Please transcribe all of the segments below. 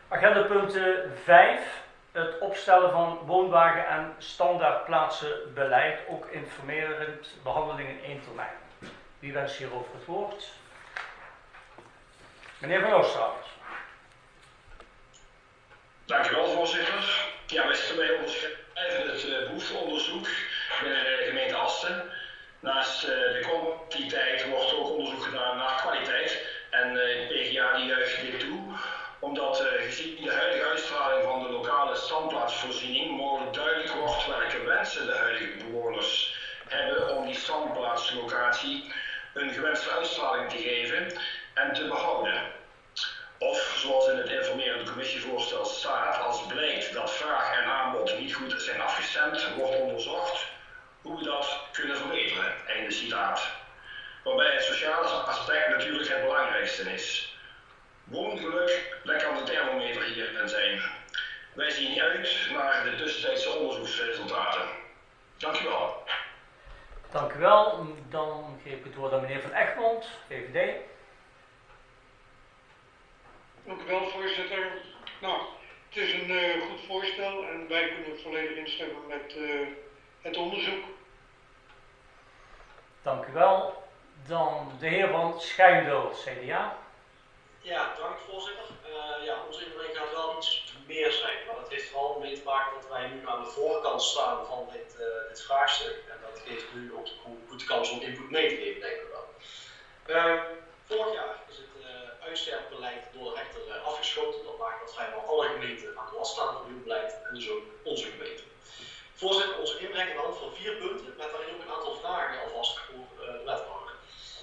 Agendapunt 5. Het opstellen van woonwagen- en standaardplaatsenbeleid, ook informerend behandeling in 1 termijn. Wie wenst hierover het woord? Meneer Van Oosterhout. Dank u wel, voorzitter. Ja, wij onderschrijven het behoefteonderzoek binnen de gemeente Asten. Naast de kwantiteit wordt ook onderzoek gedaan naar kwaliteit. En PGA die juicht dit toe, omdat gezien de huidige uitstraling van de lokale standplaatsvoorziening mogelijk duidelijk wordt welke wensen de huidige bewoners hebben om die standplaatslocatie een gewenste uitstraling te geven en te behouden. Of, zoals in het informerende commissievoorstel staat, als blijkt dat vraag en aanbod niet goed zijn afgestemd, wordt onderzocht hoe we dat kunnen verbeteren. Einde citaat. Waarbij het sociale aspect natuurlijk het belangrijkste is. Woongeluk, daar kan de thermometer hierin zijn. Wij zien uit naar de tussentijdse onderzoeksresultaten. Dank u wel. Dank u wel. Dan geef ik het woord aan meneer Van Egmond, VVD. Dank u wel, voorzitter. Nou, het is een goed voorstel en wij kunnen volledig instemmen met het onderzoek. Dank u wel. Dan de heer Van Schijndel, CDA. Ja, dank voorzitter. Onze inbreng gaat wel iets meer zijn, maar dat heeft vooral mee te maken dat wij nu aan de voorkant staan van dit vraagstuk. En dat geeft nu ook de goede kans om input mee te geven, denk ik wel. Vorig jaar is het uitsterpbeleid door de rechter afgeschoten. Dat maakt dat vrijwel alle gemeenten aan de last staan van uw beleid en dus ook onze gemeente. Voorzitter, onze inbreng aan de hand van 4 punten, met daarin ook een aantal vragen alvast voor de wethouder.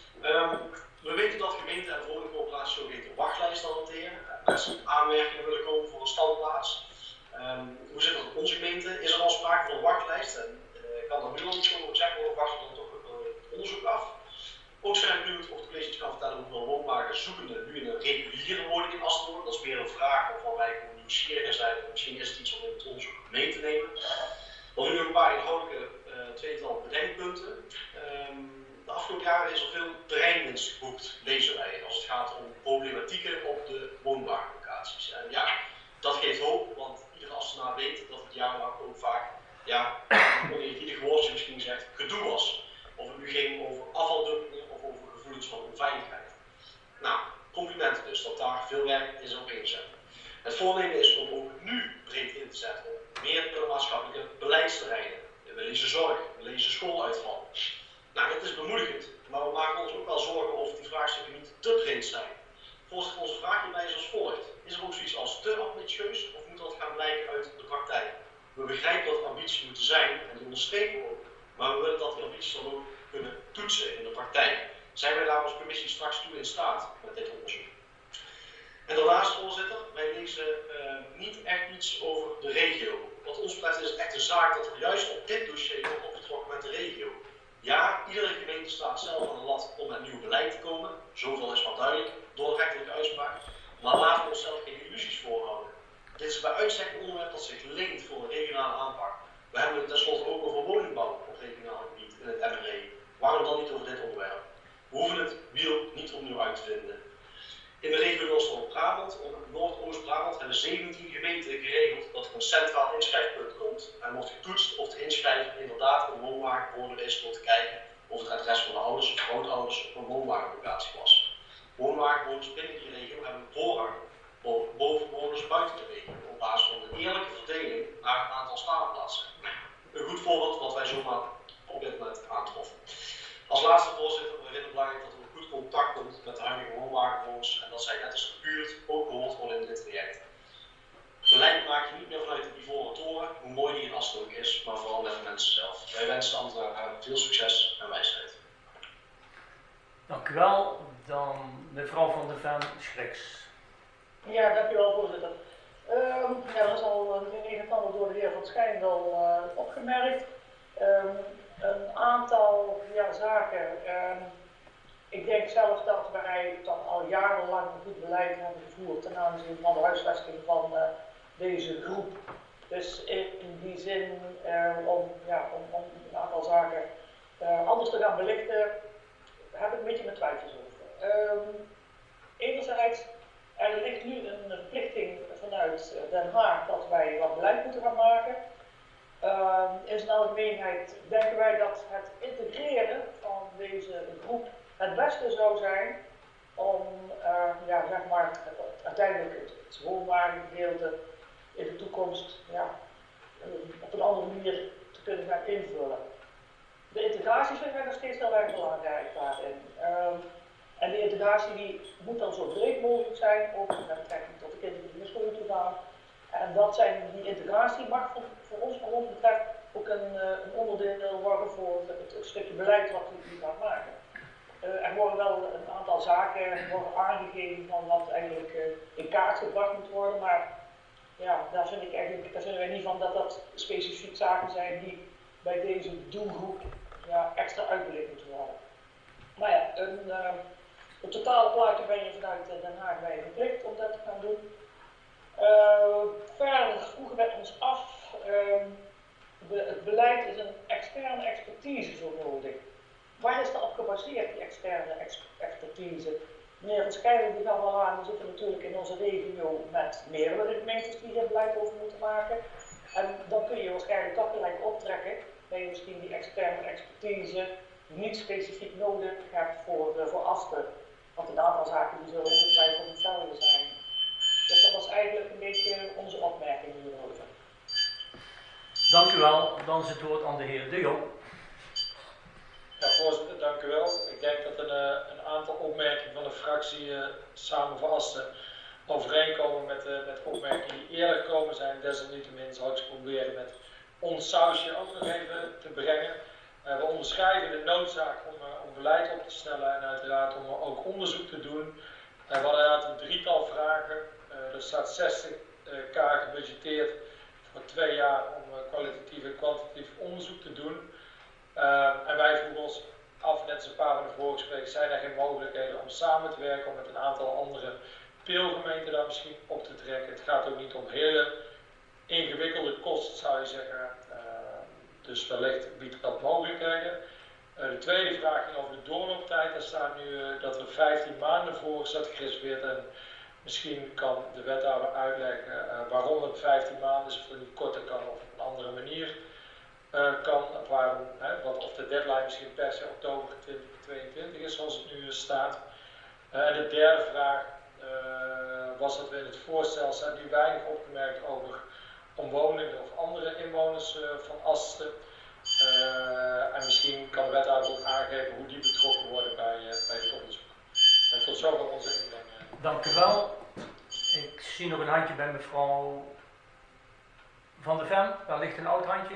We weten dat gemeenten en woningcorporaties zogeheten wachtlijsten hanteren. Mensen die aanmerkingen willen komen voor een standplaats. Hoe zit dat op onze gemeente? Is er al sprake van een wachtlijst? En kan er nu al iets over zeggen, of wachten we dan toch het onderzoek af? Ook zijn ik benieuwd of de college iets kan vertellen hoeveel woonwagens zoekenden nu in een reguliere woning in Asten worden. Dat is meer een vraag waarvan wij gewoon nieuwsgierig zijn. Misschien is het iets om in het onderzoek mee te nemen. Dan nu een paar inhoudelijke tweetal bedenkpunten. De afgelopen jaren is er veel terreinwinst geboekt, lezen wij, als het gaat om problematieken op de woonwagenlocaties. En ja, dat geeft hoop, want iedere Astenaar weet dat het jarenlang ook vaak, oneerbiedig woordje misschien zegt, gedoe was. Of het nu ging over afvaldumpingen of over gevoelens van onveiligheid. Nou, complimenten dus, dat daar veel werk is op ingezet. Het voornemen is om ook nu breed in te zetten op meer maatschappelijke beleidsterreinen. We lezen zorg, we lezen schooluitval. Nou, dat is bemoedigend, maar we maken ons ook wel zorgen of die vraagstukken niet te breed zijn. Voorzitter, onze vraag hierbij is als volgt. Is er ook zoiets als te ambitieus of moet dat gaan blijken uit de praktijk? We begrijpen dat ambities moeten zijn en die onderstrepen we ook, maar we willen dat die ambities dan ook kunnen toetsen in de praktijk. Zijn wij daar als commissie straks toe in staat met dit onderzoek? En daarnaast, voorzitter, wij lezen niet echt iets over de regio. Wat ons betreft is het echt een zaak dat er juist op dit dossier wordt opgetrokken met de regio. Ja, iedere gemeente staat zelf aan de lat om met nieuw beleid te komen. Zoveel is wel duidelijk door de rechterlijke uitspraak. Maar laten we onszelf geen illusies voorhouden. Dit is bij uitstek een onderwerp dat zich leent voor een regionale aanpak. We hebben het tenslotte ook over woningbouw op regionaal gebied in het MRE. Waarom dan niet over dit onderwerp? We hoeven het wiel niet opnieuw uit te vinden. In de regio Noord-Brabant, Noordoost-Brabant, hebben 17 gemeenten geregeld dat er een centraal inschrijfpunt komt en wordt getoetst of de inschrijving inderdaad een woonwagenbewoner is door te kijken of het adres van de ouders of grootouders op een woonwagenlocatie was. Woonwagenbewoners binnen die regio hebben voorrang boven bewoners buiten de regio op basis van een eerlijke verdeling naar het aantal staanplaatsen. Een goed voorbeeld wat wij zomaar op dit moment aantroffen. Als laatste, voorzitter, we vinden het belangrijk dat er een goed contact komt met de huidige woonwagenbewoners en dat zij net als de buurt ook gehoord worden in dit traject. Beleid maak je niet meer vanuit de ivoren toren, hoe mooi die in Asten ook is, maar vooral met de mensen zelf. Wij wensen de ambtenaren veel succes en wijsheid. Dank u wel. Dan mevrouw Van der Ven Schriks. Ja, dank u wel, voorzitter. Dat is al een en ander door de heer Van Schijndel opgemerkt. Een aantal zaken. Ik denk zelf dat wij dan al jarenlang een goed beleid hebben gevoerd ten aanzien van de huisvesting van deze groep. Dus in die zin, om een aantal zaken anders te gaan belichten, heb ik een beetje mijn twijfels over. Enerzijds, er ligt nu een verplichting vanuit vanuit Den Haag dat wij wat beleid moeten gaan maken. In zijn algemeenheid denken wij dat het integreren van deze groep het beste zou zijn om zeg maar, uiteindelijk het woonwagengedeelte in de toekomst op een andere manier te kunnen gaan invullen. De integratie vind ik nog steeds heel erg belangrijk daarin. En die integratie die moet dan zo breed mogelijk zijn, ook met betrekking tot de kinderen die naar school toe gaan. En die integratie mag voor ons betreft ook een onderdeel worden voor het stukje beleid wat we nu gaan maken. Er worden wel een aantal zaken aangegeven van wat eigenlijk in kaart gebracht moet worden, maar ja, daar vinden wij niet van dat dat specifiek zaken zijn die bij deze doelgroep extra uitbelicht moeten worden. Maar ja, het totale plaatje ben je vanuit Den Haag verplicht om dat te gaan doen. Verder vroegen wij ons af, het beleid is een externe expertise zo nodig. Waar is dat op gebaseerd, die externe expertise? Meneer Van Schijlen die gaf al aan, we zitten natuurlijk in onze regio met meerdere gemeentes die hier beleid over moeten maken. En dan kun je waarschijnlijk toch gelijk optrekken dat je misschien die externe expertise niet specifiek nodig hebt voor Asten. Want een aantal zaken die zullen ongetwijfeld hetzelfde zijn. Dus dat was eigenlijk een beetje onze opmerking hierover. Dank u wel. Dan is het woord aan de heer De Jong. Ja, voorzitter, dank u wel. Ik denk dat een aantal opmerkingen van de fractie samen voor Asten overeenkomen met opmerkingen die eerder gekomen zijn. Desalniettemin zal ik ze proberen met ons sausje ook nog even te brengen. We onderschrijven de noodzaak om beleid op te stellen en uiteraard om ook onderzoek te doen. We hadden inderdaad een drietal vragen. Er staat 60.000 gebudgeteerd voor 2 jaar om kwalitatief en kwantitatief onderzoek te doen. En wij vroegen ons af, net als een paar van de vorige sprekers, zijn er geen mogelijkheden om samen te werken, om met een aantal andere peelgemeenten daar misschien op te trekken. Het gaat ook niet om hele ingewikkelde kosten, zou je zeggen. Dus wellicht biedt dat mogelijkheden. De tweede vraag ging over de doorlooptijd. Daar staat nu dat er 15 maanden voor staat gereserveerd. En misschien kan de wethouder uitleggen waarom het 15 maanden is, of het niet korter kan of op een andere manier kan. Of de deadline misschien per se oktober 2022 is, zoals het nu staat. En de derde vraag was dat we in het voorstel zijn nu weinig opgemerkt over omwonenden of andere inwoners van Asten. En misschien kan de wethouder ook aangeven hoe die betrokken worden bij het onderzoek. En tot zover onze inbreng. Dank u wel. Ik zie nog een handje bij mevrouw Van der Ven. Daar ligt een oud handje.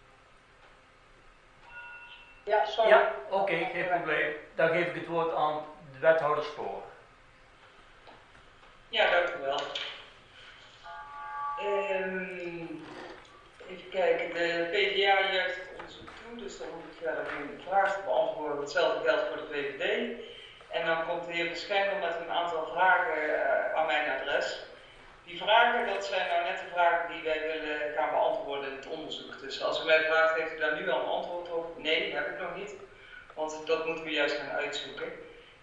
Ja, sorry. Ja, oké, geen probleem. Dan geef ik het woord aan de wethouder Spoor. Ja, dank u wel. Even kijken, de PvdA juicht het onderzoek toe, dus dan moet ik verder geen vraag te beantwoorden. Hetzelfde geldt voor de VVD. En dan komt de heer Verschijndel met een aantal vragen aan mijn adres. Die vragen, dat zijn nou net de vragen die wij willen gaan beantwoorden in het onderzoek. Dus als u mij vraagt, heeft u daar nu al een antwoord op? Nee, heb ik nog niet. Want dat moeten we juist gaan uitzoeken.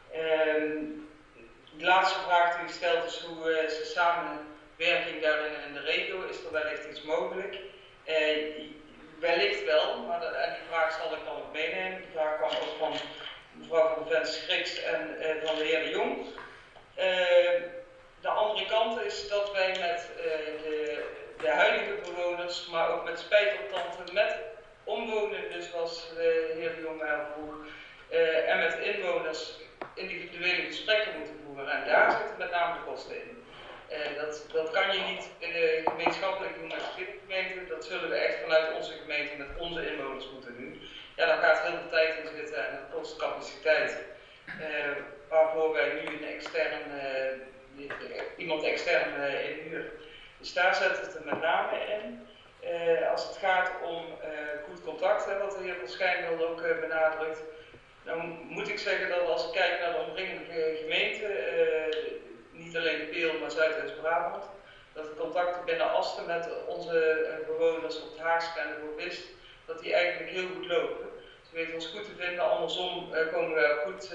De laatste vraag die u stelt is hoe is de samenwerking daarin in de regio? Is er wellicht iets mogelijk? Wellicht wel, maar en die vraag zal ik dan ook meenemen. Die vraag kwam ook van mevrouw Van Ven Schriks en van de heer De Jong. De andere kant is dat wij met de huidige bewoners, maar ook met spijtoptanten, met omwonenden, zoals de heer De Jong mij vroeg, en met inwoners individuele gesprekken moeten voeren. En daar zitten met name de kosten in. Dat kan je niet gemeenschappelijk doen met de gemeente. Dat zullen we echt vanuit onze gemeente met onze inwoners moeten doen. Ja, daar gaat heel veel tijd in zitten en dat kost capaciteit. Waarvoor wij nu iemand extern inhuren. Dus daar zit het er met name in. Als het gaat om goed contact, wat de heer Van Schijndel ook benadrukt, dan moet ik zeggen dat als ik kijk naar de omringende gemeenten, niet alleen de Peel, maar Zuidoost-Brabant, dat de contacten binnen Asten met onze bewoners op het Haagse en de Borbist, dat die eigenlijk heel goed lopen. Ze weten ons goed te vinden, andersom komen we goed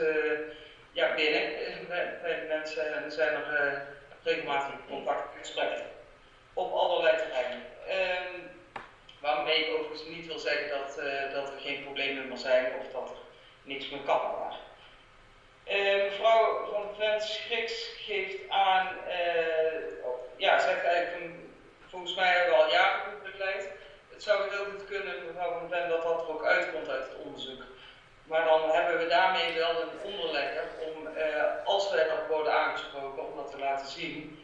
binnen bij de mensen en er zijn er regelmatig contact en gesprekken. op allerlei terreinen. Waarmee ik overigens niet wil zeggen dat er geen problemen meer zijn of dat er niks meer kan worden. Mevrouw van Vent Schriks geeft aan, zegt eigenlijk, volgens mij hebben we al jaren goed begeleid. Het zou heel goed kunnen, mevrouw van Vent, dat dat er ook uitkomt uit het onderzoek. Maar dan hebben we daarmee wel een onderlegger om, als we erop worden aangesproken, om dat te laten zien.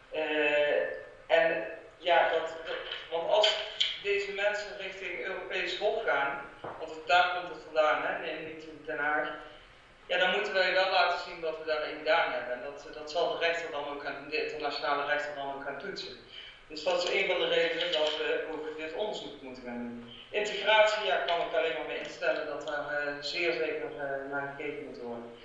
Want als deze mensen richting Europees Hof gaan, want daar komt het vandaan, hè, niet in Den Haag, ja, dan moeten wij wel laten zien wat we daarin gedaan hebben. En dat zal de rechter dan ook de internationale rechter dan ook gaan toetsen. Dus dat is een van de redenen dat we ook dit onderzoek moeten gaan doen. Integratie, ja, kan ik alleen maar mee instellen dat daar zeer zeker naar gekeken moet worden.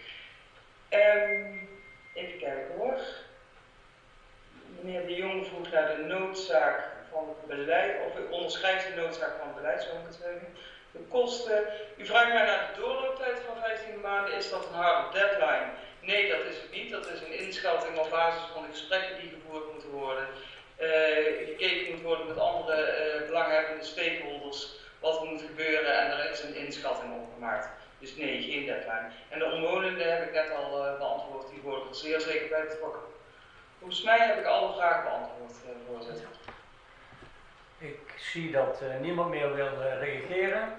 Even kijken hoor. Meneer De Jong vroeg naar de noodzaak van het beleid, of onderschrijft de noodzaak van het beleid, zo moet ik het zeggen. De kosten. U vraagt mij naar de doorlooptijd van 15 maanden. Is dat een harde deadline? Nee, dat is het niet. Dat is een inschatting op basis van de gesprekken die gevoerd moeten worden. Gekeken moet worden met andere belanghebbende stakeholders wat er moet gebeuren en er is een inschatting op gemaakt. Dus nee, geen deadline. En de omwonenden heb ik net al beantwoord, die worden er zeer zeker bij betrokken. Volgens mij heb ik alle vragen beantwoord, voorzitter. Ik zie dat niemand meer wil reageren.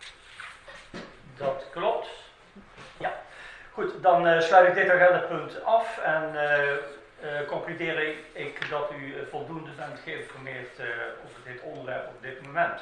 Dat klopt. Ja. Goed, dan sluit ik dit agendapunt af en concludeer ik dat u voldoende bent geïnformeerd over dit onderwerp op dit moment.